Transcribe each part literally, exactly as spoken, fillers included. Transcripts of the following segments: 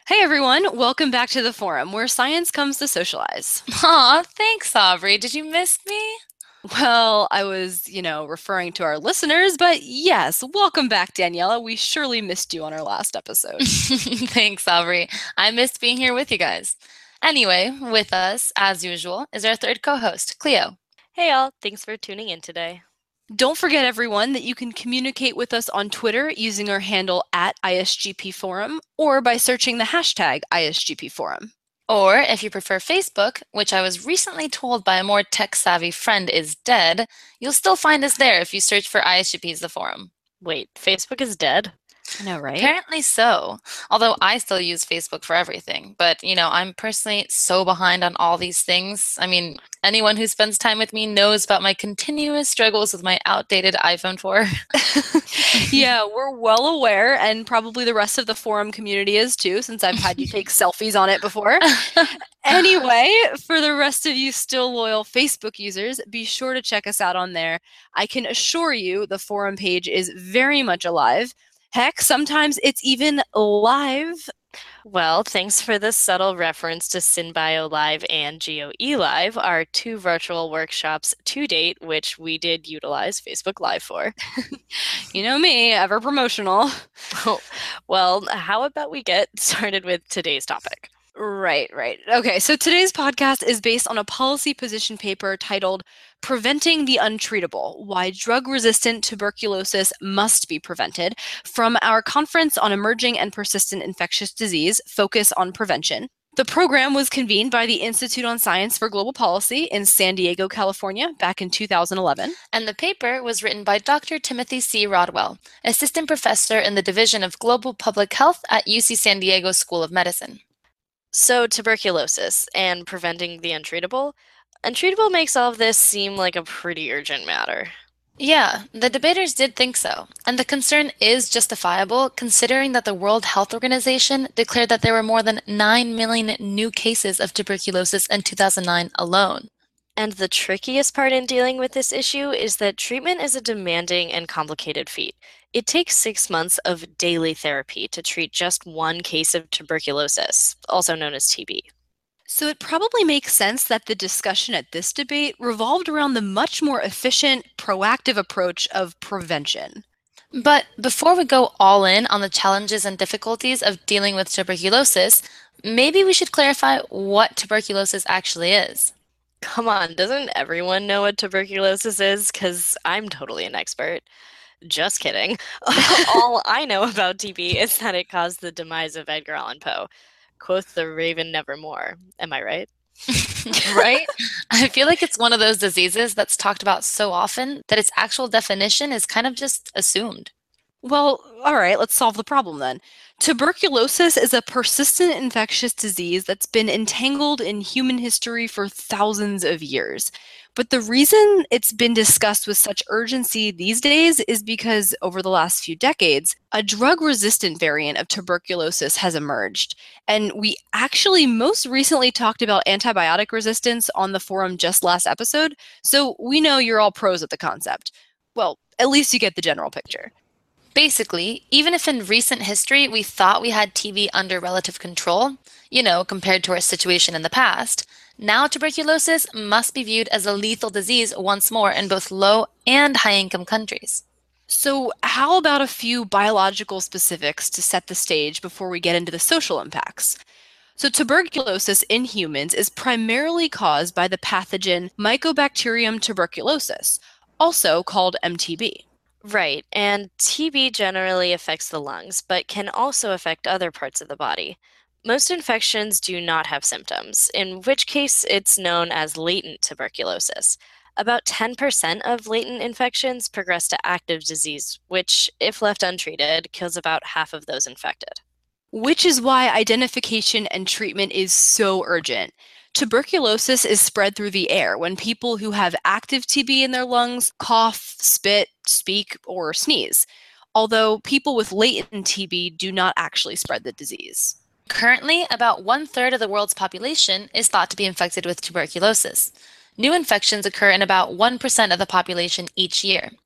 Hey everyone, welcome back to the forum where science comes to socialize. Aw, thanks, Aubrey. Did you miss me? Well, I was, you know, referring to our listeners, but yes, welcome back, Daniela. We surely missed you on our last episode. Thanks, Aubrey. I missed being here with you guys. Anyway, with us, as usual, is our third co-host, Cleo. Hey y'all, thanks for tuning in today. Don't forget, everyone, that you can communicate with us on Twitter using our handle at I S G P Forum or by searching the hashtag I S G P Forum. Or if you prefer Facebook, which I was recently told by a more tech-savvy friend is dead, you'll still find us there if you search for I S G P as the forum. Wait, Facebook is dead? I know, right? Apparently so, although I still use Facebook for everything. But, you know, I'm personally so behind on all these things. I mean, anyone who spends time with me knows about my continuous struggles with my outdated iPhone four. Yeah, we're well aware, and probably the rest of the forum community is too, since I've had you take selfies on it before. Anyway, for the rest of you still loyal Facebook users, be sure to check us out on there. I can assure you the forum page is very much alive. Heck, sometimes it's even live. Well, thanks for the subtle reference to SynBio Live and GeoE Live, our two virtual workshops to date, which we did utilize Facebook Live for. You know me, ever promotional. Well, how about we get started with today's topic? Right, right. Okay, so today's podcast is based on a policy position paper titled Preventing the Untreatable: Why Drug-Resistant Tuberculosis Must Be Prevented, from our Conference on Emerging and Persistent Infectious Disease, Focus on Prevention. The program was convened by the Institute on Science for Global Policy in San Diego, California, back in two thousand eleven. And the paper was written by Doctor Timothy C. Rodwell, assistant professor in the Division of Global Public Health at U C San Diego School of Medicine. So, tuberculosis and preventing the untreatable. Untreatable makes all of this seem like a pretty urgent matter. Yeah, the debaters did think so, and the concern is justifiable considering that the World Health Organization declared that there were more than nine million new cases of tuberculosis in two thousand nine alone. And the trickiest part in dealing with this issue is that treatment is a demanding and complicated feat. It takes six months of daily therapy to treat just one case of tuberculosis, also known as T B. So it probably makes sense that the discussion at this debate revolved around the much more efficient, proactive approach of prevention. But before we go all in on the challenges and difficulties of dealing with tuberculosis, maybe we should clarify what tuberculosis actually is. Come on, doesn't everyone know what tuberculosis is? Because I'm totally an expert. Just kidding. All I know about T B is that it caused the demise of Edgar Allan Poe. Quoth the raven nevermore. Am I right? Right? I feel like it's one of those diseases that's talked about so often that its actual definition is kind of just assumed. Well, all right, let's solve the problem then. Tuberculosis is a persistent infectious disease that's been entangled in human history for thousands of years. But the reason it's been discussed with such urgency these days is because over the last few decades, a drug resistant variant of tuberculosis has emerged. And we actually most recently talked about antibiotic resistance on the forum just last episode, so we know you're all pros at the concept. Well, at least you get the general picture. Basically, even if in recent history we thought we had T B under relative control, you know, compared to our situation in the past, now tuberculosis must be viewed as a lethal disease once more in both low and high income countries. So, how about a few biological specifics to set the stage before we get into the social impacts? So, tuberculosis in humans is primarily caused by the pathogen Mycobacterium tuberculosis, also called M T B. Right, and T B generally affects the lungs, but can also affect other parts of the body. Most infections do not have symptoms, in which case it's known as latent tuberculosis. About ten percent of latent infections progress to active disease, which, if left untreated, kills about half of those infected. Which is why identification and treatment is so urgent. Tuberculosis is spread through the air when people who have active T B in their lungs cough, spit, speak, or sneeze, although people with latent T B do not actually spread the disease. Currently, about one third of the world's population is thought to be infected with tuberculosis. New infections occur in about one percent of the population each year.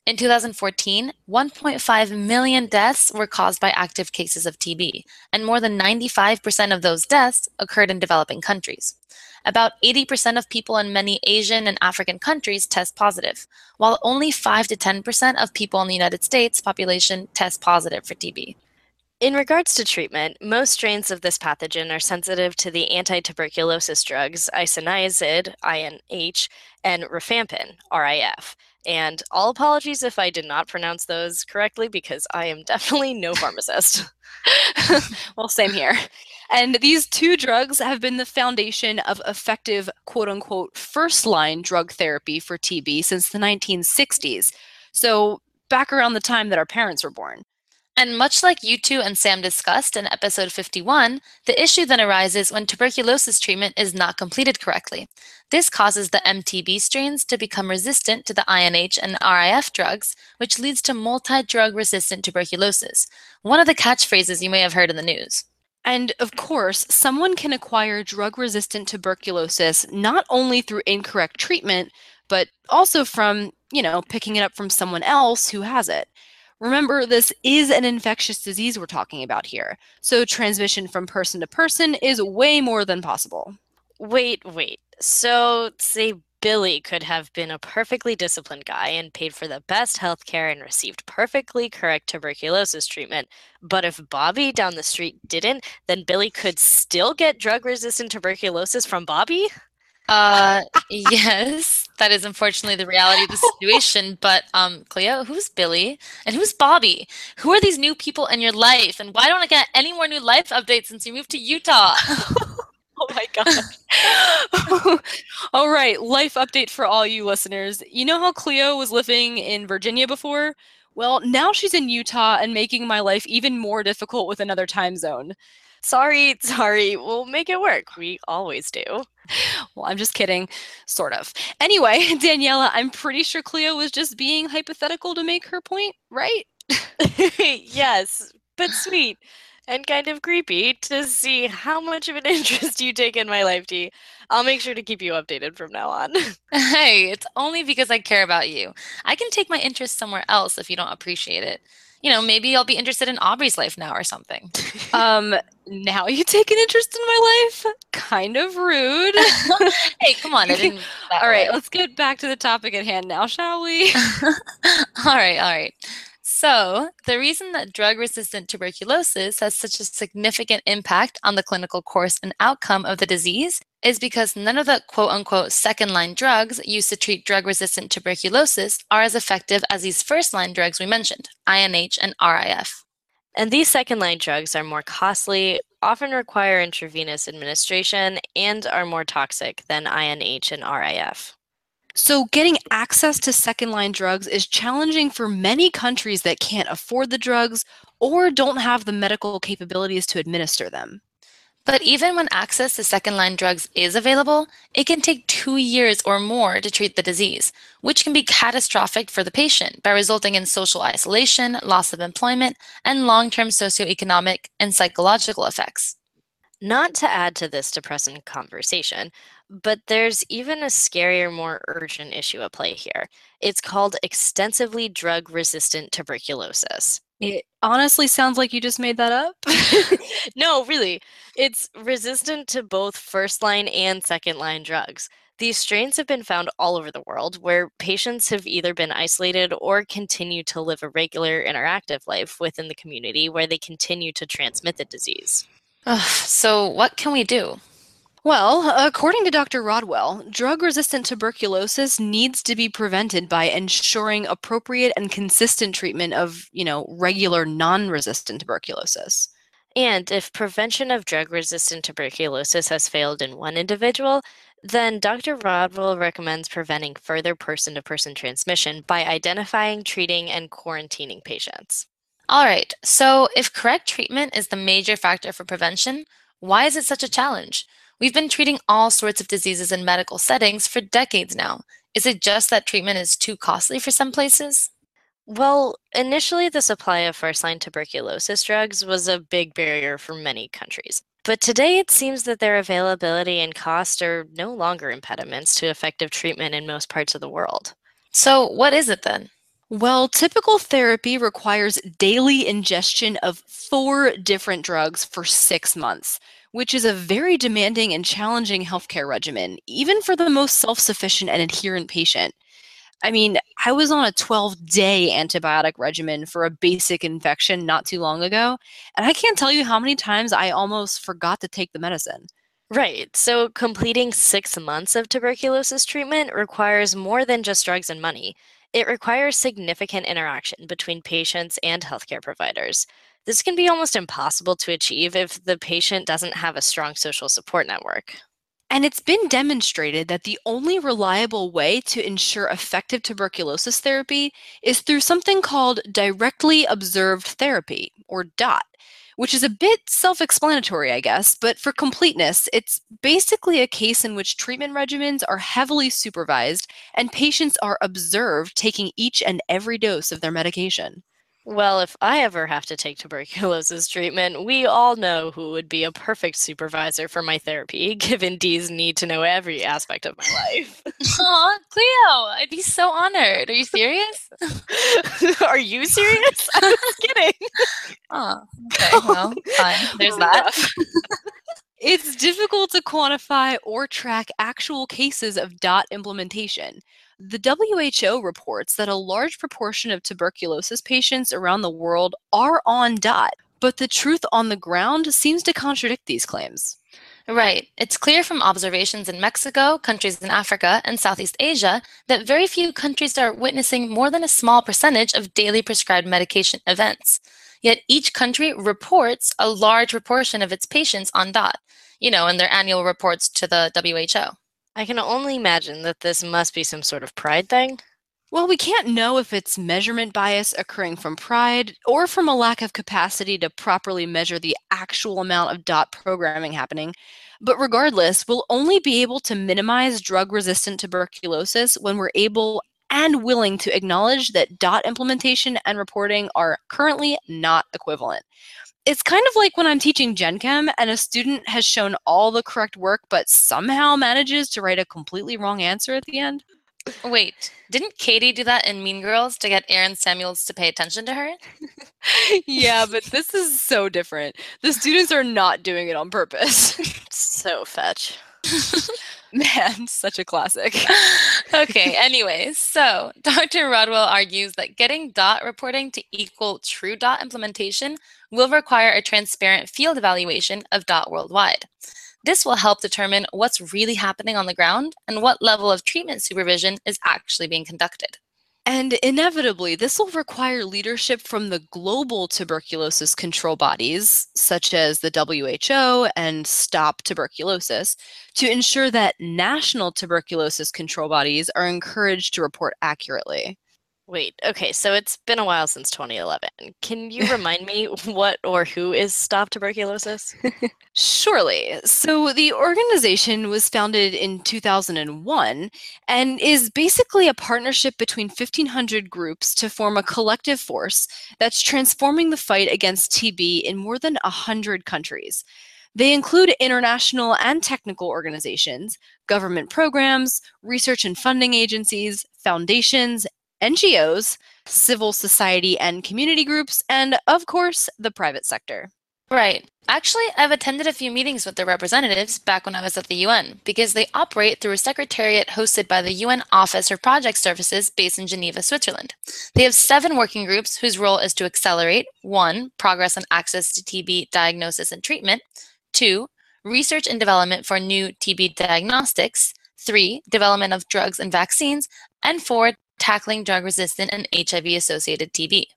In two thousand fourteen, one point five million deaths were caused by active cases of T B, and more than ninety-five percent of those deaths occurred in developing countries. About eighty percent of people in many Asian and African countries test positive, while only five to ten percent of people in the United States population test positive for T B. In regards to treatment, most strains of this pathogen are sensitive to the anti-tuberculosis drugs isoniazid, I N H, and rifampin, R I F. And all apologies if I did not pronounce those correctly because I am definitely no pharmacist. Well, same here. And these two drugs have been the foundation of effective, quote unquote, first line drug therapy for T B since the nineteen sixties. So, back around the time that our parents were born. And much like you two and Sam discussed in episode fifty-one, the issue then arises when tuberculosis treatment is not completed correctly. This causes the M T B strains to become resistant to the I N H and R I F drugs, which leads to multi-drug resistant tuberculosis, one of the catchphrases you may have heard in the news. And of course, someone can acquire drug-resistant tuberculosis not only through incorrect treatment, but also from, you know, picking it up from someone else who has it. Remember, this is an infectious disease we're talking about here, so transmission from person to person is way more than possible. Wait, wait. So, say Billy could have been a perfectly disciplined guy and paid for the best health care and received perfectly correct tuberculosis treatment. But if Bobby down the street didn't, then Billy could still get drug-resistant tuberculosis from Bobby? Uh, yes, that is unfortunately the reality of the situation. But, um, Cleo, who's Billy and who's Bobby? Who are these new people in your life? And why don't I get any more new life updates since you moved to Utah? Oh my God. All right, life update for all you listeners. You know how Cleo was living in Virginia before? Well, now she's in Utah and making my life even more difficult with another time zone. Sorry, sorry. We'll make it work. We always do. Well, I'm just kidding, sort of. Anyway, Daniela, I'm pretty sure Cleo was just being hypothetical to make her point, right? Yes, but sweet and kind of creepy to see how much of an interest you take in my life, Dee. I'll make sure to keep you updated from now on. Hey, it's only because I care about you. I can take my interest somewhere else if you don't appreciate it. You know, maybe I'll be interested in Aubrey's life now or something. Um, now you take an interest in my life? Kind of rude. Hey, come on. I didn't. All right, let's get back to the topic at hand now, shall we? All right, all right. So, the reason that drug-resistant tuberculosis has such a significant impact on the clinical course and outcome of the disease is because none of the quote-unquote second-line drugs used to treat drug-resistant tuberculosis are as effective as these first-line drugs we mentioned, I N H and R I F. And these second-line drugs are more costly, often require intravenous administration, and are more toxic than I N H and R I F. So getting access to second-line drugs is challenging for many countries that can't afford the drugs or don't have the medical capabilities to administer them. But even when access to second-line drugs is available, it can take two years or more to treat the disease, which can be catastrophic for the patient by resulting in social isolation, loss of employment, and long-term socioeconomic and psychological effects. Not to add to this depressing conversation, but there's even a scarier, more urgent issue at play here. It's called extensively drug-resistant tuberculosis. It honestly sounds like you just made that up. No, really. It's resistant to both first-line and second-line drugs. These strains have been found all over the world, where patients have either been isolated or continue to live a regular interactive life within the community where they continue to transmit the disease. Ugh, so what can we do? Well, according to Doctor Rodwell, drug-resistant tuberculosis needs to be prevented by ensuring appropriate and consistent treatment of, you know, regular non-resistant tuberculosis. And if prevention of drug-resistant tuberculosis has failed in one individual, then Doctor Rodwell recommends preventing further person-to-person transmission by identifying, treating, and quarantining patients. All right, so if correct treatment is the major factor for prevention, why is it such a challenge? We've been treating all sorts of diseases in medical settings for decades now. Is it just that treatment is too costly for some places? Well, initially the supply of first-line tuberculosis drugs was a big barrier for many countries. But today it seems that their availability and cost are no longer impediments to effective treatment in most parts of the world. So what is it then? Well, typical therapy requires daily ingestion of four different drugs for six months, which is a very demanding and challenging healthcare regimen, even for the most self sufficient and adherent patient. I mean, I was on a twelve day antibiotic regimen for a basic infection not too long ago, and I can't tell you how many times I almost forgot to take the medicine. Right. So completing six months of tuberculosis treatment requires more than just drugs and money. It requires significant interaction between patients and healthcare providers. This can be almost impossible to achieve if the patient doesn't have a strong social support network. And it's been demonstrated that the only reliable way to ensure effective tuberculosis therapy is through something called directly observed therapy, or DOT, which is a bit self explanatory, I guess, but for completeness, it's basically a case in which treatment regimens are heavily supervised and patients are observed taking each and every dose of their medication. Well, if I ever have to take tuberculosis treatment, we all know who would be a perfect supervisor for my therapy, given Dee's need to know every aspect of my life. Aw, Cleo, I'd be so honored. Are you serious? Are you serious? I was kidding. Oh, okay, well, fine. There's that. It's difficult to quantify or track actual cases of DOT implementation. The W H O reports that a large proportion of tuberculosis patients around the world are on DOT, but the truth on the ground seems to contradict these claims. Right. It's clear from observations in Mexico, countries in Africa, and Southeast Asia that very few countries are witnessing more than a small percentage of daily prescribed medication events. Yet each country reports a large proportion of its patients on DOT, you know, in their annual reports to the W H O. I can only imagine that this must be some sort of pride thing. Well, we can't know if it's measurement bias occurring from pride or from a lack of capacity to properly measure the actual amount of DOT programming happening. But regardless, we'll only be able to minimize drug resistant tuberculosis when we're able and willing to acknowledge that DOT implementation and reporting are currently not equivalent. It's kind of like when I'm teaching Gen Chem and a student has shown all the correct work but somehow manages to write a completely wrong answer at the end. Wait, didn't Katie do that in Mean Girls to get Aaron Samuels to pay attention to her? Yeah, but this is so different. The students are not doing it on purpose. So fetch. Man, such a classic. Okay, anyways, so Doctor Rodwell argues that getting DOT reporting to equal true DOT implementation will require a transparent field evaluation of DOT worldwide. This will help determine what's really happening on the ground and what level of treatment supervision is actually being conducted. And inevitably, this will require leadership from the global tuberculosis control bodies, such as the W H O and Stop Tuberculosis, to ensure that national tuberculosis control bodies are encouraged to report accurately. Wait, okay, so it's been a while since twenty eleven. Can you remind me what or who is Stop Tuberculosis? Surely. So the organization was founded in two thousand one and is basically a partnership between fifteen hundred groups to form a collective force that's transforming the fight against T B in more than one hundred countries. They include international and technical organizations, government programs, research and funding agencies, foundations, N G Os, civil society and community groups, and of course, the private sector. Right. Actually, I've attended a few meetings with their representatives back when I was at the U N because they operate through a secretariat hosted by the U N Office for Project Services based in Geneva, Switzerland. They have seven working groups whose role is to accelerate one, progress on access to T B diagnosis and treatment, two, research and development for new T B diagnostics, three, development of drugs and vaccines, and four, tackling drug-resistant and H I V-associated T B.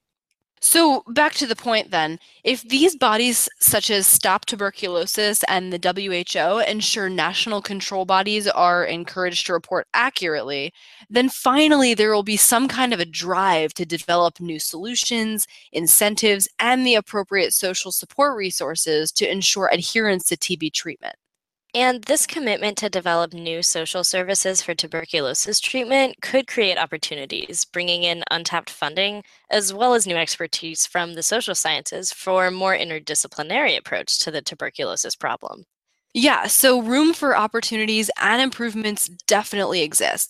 So, back to the point then, if these bodies, such as Stop Tuberculosis and the W H O, ensure national control bodies are encouraged to report accurately, then finally there will be some kind of a drive to develop new solutions, incentives, and the appropriate social support resources to ensure adherence to T B treatment. And this commitment to develop new social services for tuberculosis treatment could create opportunities, bringing in untapped funding, as well as new expertise from the social sciences for a more interdisciplinary approach to the tuberculosis problem. Yeah, so room for opportunities and improvements definitely exists.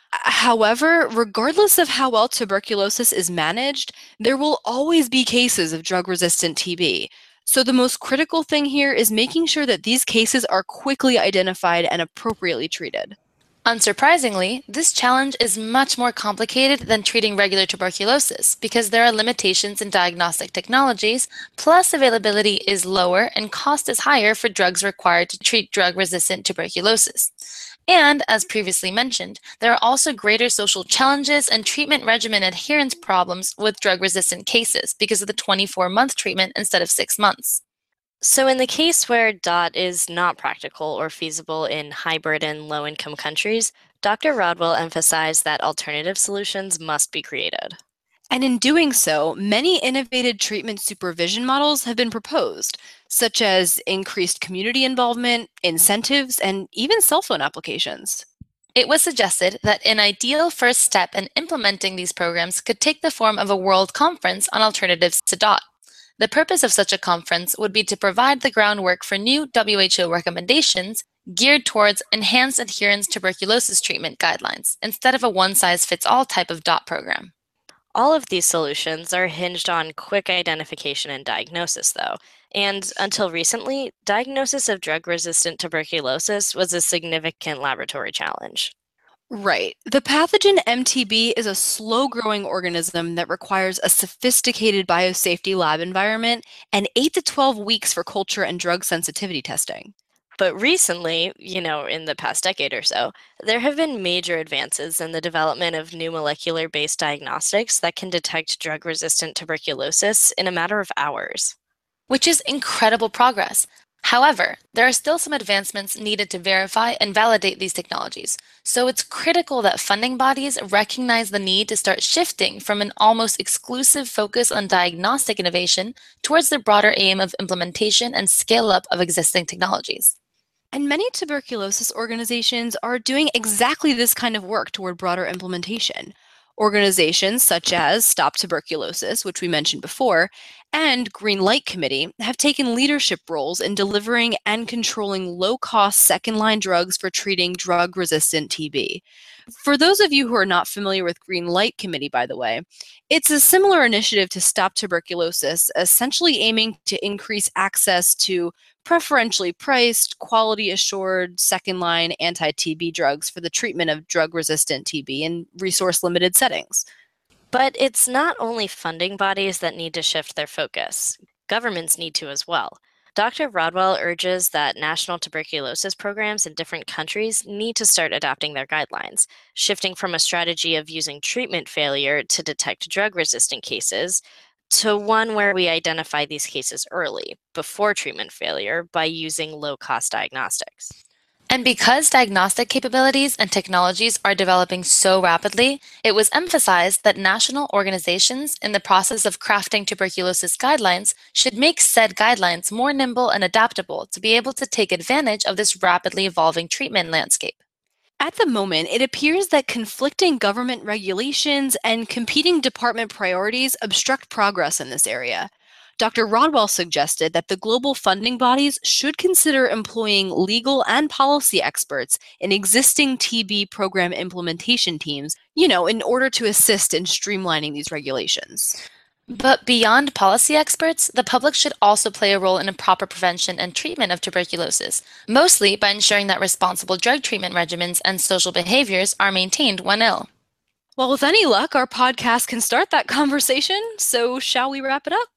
However, regardless of how well tuberculosis is managed, there will always be cases of drug-resistant T B. So the most critical thing here is making sure that these cases are quickly identified and appropriately treated. Unsurprisingly, this challenge is much more complicated than treating regular tuberculosis because there are limitations in diagnostic technologies, plus availability is lower and cost is higher for drugs required to treat drug-resistant tuberculosis. And, as previously mentioned, there are also greater social challenges and treatment regimen adherence problems with drug-resistant cases because of the twenty-four month treatment instead of six months. So, in the case where D O T is not practical or feasible in high burden, low income countries, Doctor Rodwell emphasized that alternative solutions must be created. And in doing so, many innovative treatment supervision models have been proposed, such as increased community involvement, incentives, and even cell phone applications. It was suggested that an ideal first step in implementing these programs could take the form of a world conference on alternatives to D O T. The purpose of such a conference would be to provide the groundwork for new W H O recommendations geared towards enhanced adherence tuberculosis treatment guidelines, instead of a one-size-fits-all type of D O T program. All of these solutions are hinged on quick identification and diagnosis, though. And until recently, diagnosis of drug-resistant tuberculosis was a significant laboratory challenge. Right. The pathogen M T B is a slow-growing organism that requires a sophisticated biosafety lab environment and eight to twelve weeks for culture and drug sensitivity testing. But recently, you know, in the past decade or so, there have been major advances in the development of new molecular-based diagnostics that can detect drug-resistant tuberculosis in a matter of hours. Which is incredible progress. However, there are still some advancements needed to verify and validate these technologies, so it's critical that funding bodies recognize the need to start shifting from an almost exclusive focus on diagnostic innovation towards the broader aim of implementation and scale-up of existing technologies. And many tuberculosis organizations are doing exactly this kind of work toward broader implementation. Organizations such as Stop Tuberculosis, which we mentioned before, and Green Light Committee have taken leadership roles in delivering and controlling low-cost second-line drugs for treating drug-resistant T B. For those of you who are not familiar with Green Light Committee, by the way, it's a similar initiative to Stop Tuberculosis, essentially aiming to increase access to preferentially priced, quality-assured, second-line anti-T B drugs for the treatment of drug-resistant T B in resource-limited settings. But it's not only funding bodies that need to shift their focus. Governments need to as well. Doctor Rodwell urges that national tuberculosis programs in different countries need to start adapting their guidelines, shifting from a strategy of using treatment failure to detect drug-resistant cases to one where we identify these cases early, before treatment failure, by using low-cost diagnostics. And because diagnostic capabilities and technologies are developing so rapidly, it was emphasized that national organizations in the process of crafting tuberculosis guidelines should make said guidelines more nimble and adaptable to be able to take advantage of this rapidly evolving treatment landscape. At the moment, it appears that conflicting government regulations and competing department priorities obstruct progress in this area. Doctor Rodwell suggested that the global funding bodies should consider employing legal and policy experts in existing T B program implementation teams, you know, in order to assist in streamlining these regulations. But beyond policy experts, the public should also play a role in a proper prevention and treatment of tuberculosis, mostly by ensuring that responsible drug treatment regimens and social behaviors are maintained when ill. Well, with any luck, our podcast can start that conversation, so shall we wrap it up?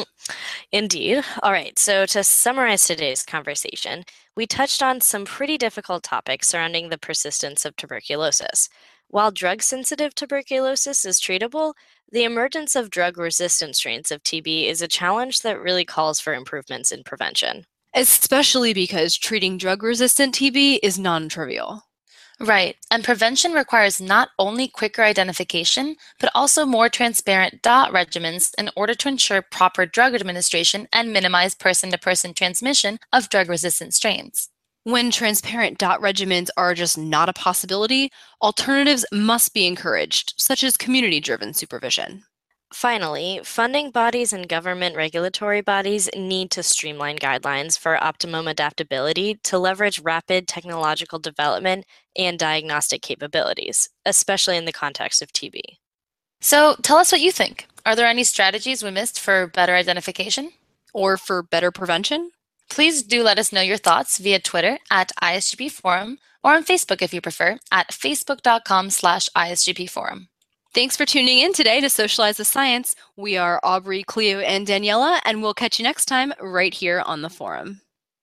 Indeed. All right, so to summarize today's conversation, we touched on some pretty difficult topics surrounding the persistence of tuberculosis. While drug-sensitive tuberculosis is treatable, the emergence of drug-resistant strains of T B is a challenge that really calls for improvements in prevention. Especially because treating drug-resistant T B is non-trivial. Right, and prevention requires not only quicker identification, but also more transparent D O T regimens in order to ensure proper drug administration and minimize person-to-person transmission of drug-resistant strains. When transparent D O T regimens are just not a possibility, alternatives must be encouraged, such as community-driven supervision. Finally, funding bodies and government regulatory bodies need to streamline guidelines for optimum adaptability to leverage rapid technological development and diagnostic capabilities, especially in the context of T B. So tell us what you think. Are there any strategies we missed for better identification? Or for better prevention? Please do let us know your thoughts via Twitter at I S G P Forum or on Facebook if you prefer at facebook.com slash ISGP Forum. Thanks for tuning in today to Socialize the Science. We are Aubrey, Cleo, and Daniela, and we'll catch you next time right here on the forum.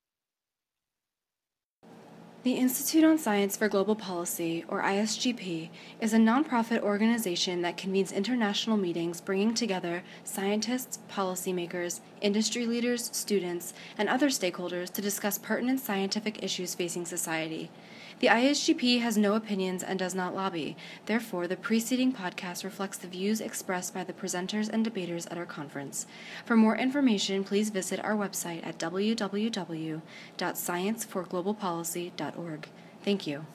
The Institute on Science for Global Policy, or I S G P, is a nonprofit organization that convenes international meetings bringing together scientists, policymakers, industry leaders, students, and other stakeholders to discuss pertinent scientific issues facing society. The I S G P has no opinions and does not lobby. Therefore, the preceding podcast reflects the views expressed by the presenters and debaters at our conference. For more information, please visit our website at w w w dot science for global policy dot org. Thank you.